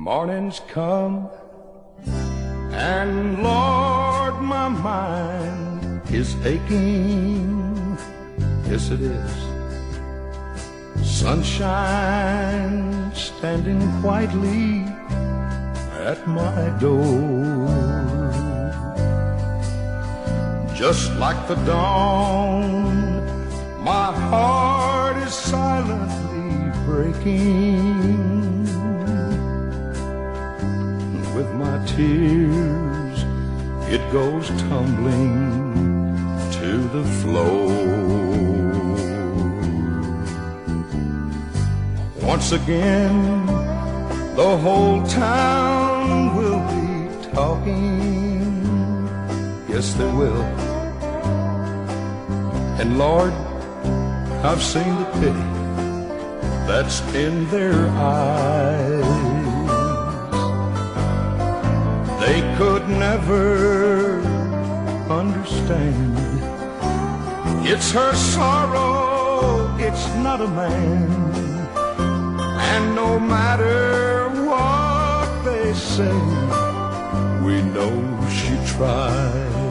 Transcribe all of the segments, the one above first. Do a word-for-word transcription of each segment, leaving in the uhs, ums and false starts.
Morning's come, and Lord, my mind is aching. Yes, it is. Sunshine standing quietly at my door, just like the dawn, my heart is silently breaking. With my tears, it goes tumbling to the floor. Once again, the whole town will be talking. Yes, they will. And Lord, I've seen the pity that's in their eyes. They could never understand. It's her sorrow, it's not a man. And no matter what they say, we know she tried.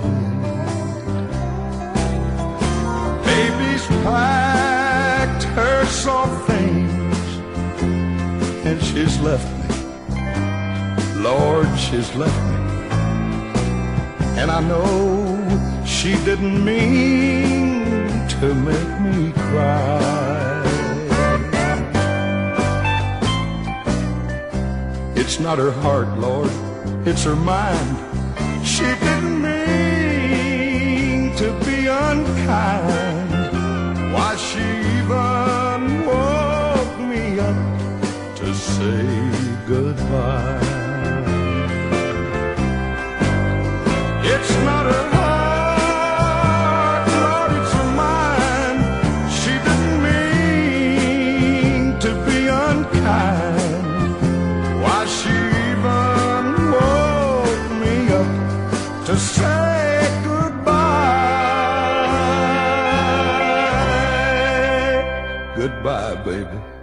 Baby's packed her soft things, and she's left me. Lord, she's left me. And I know she didn't mean to make me cry. It's not her heart, Lord, it's her mind. She didn't mean to be unkind. Why, she even woke me up to say goodbye. It's not her heart, Lord, it's her mind. She didn't mean to be unkind. Why, she even woke me up to say goodbye. Goodbye, baby.